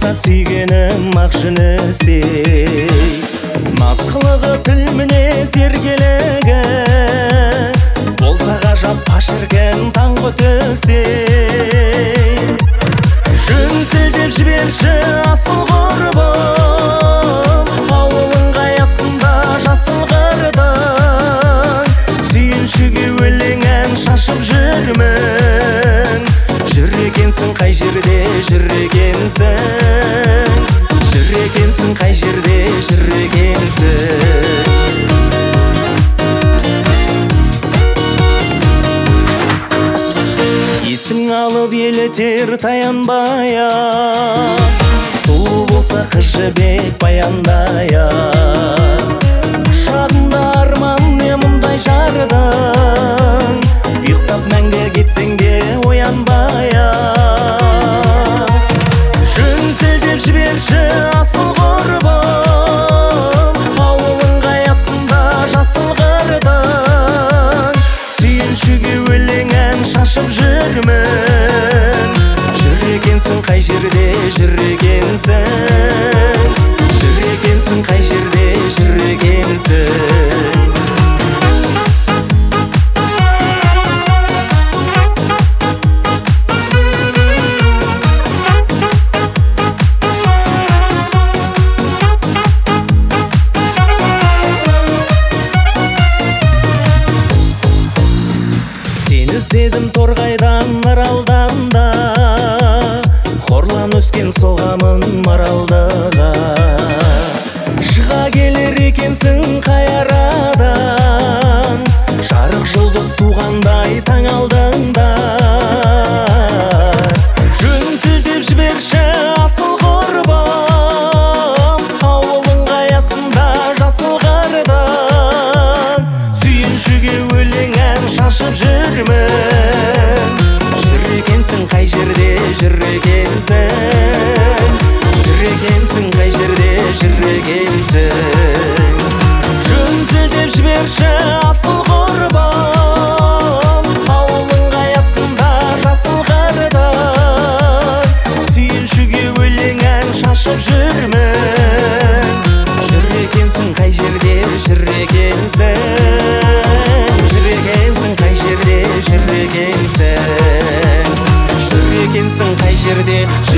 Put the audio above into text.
болса сүйгенім ақшыны іздей. Наз қылығы тіл мінез еркелігі болса ғажап пашірген таңғы төсей. Жүн сілтеп жіберші асыл құрбым, ауылың қаясында жасыл қырдың. Сүйіншіге өлең ән шашып жүрмін. Жүр екенсің қай жерде жүр екенсің, жүр екенсің қай жерде жүр екенсің. Есің алып елетер таянбай-ақ, сұлу болса қыз жібек баяндай-ақ. Құшағында арман не мұндай жардың, ұйықтап мәңгі кетсең де оянбай-ақ. Жүн сілтеп жіберші асыл құрбым, ауылың қаясында жасыл қырдың. Сүйіншіге өлең ән шашып жүрмін. Жүр екенсің қай жерде жүр екенсің, жүр екенсің қай жерде жүр екенсің. Іздедім торғайдан аралдан да, хорлан өскен соғамын маралдыға. Шыға келер екенсің қай арадан, жарық жұлдыз туғандай таң алдыңда. Жүн сілтеп жіберші асыл құрбым, ауылың қаясында жасыл қырдың. Сүйіншіге өлең ән шашып жүрмін. Жүр екенсің қай жерде жүр екенсің, жүр екенсің қай жерде жүр екенсің. Жүн сілтеп жіберші асыл құрбым, ауылың қаясында жасыл қырдың. Сүйіншіге өлең ән шашып жүрмін. Жүр екенсің қай жерде жүр екенсің, жүр екенсің қай жерде жүр екенсің, жүр екенсің қай жерде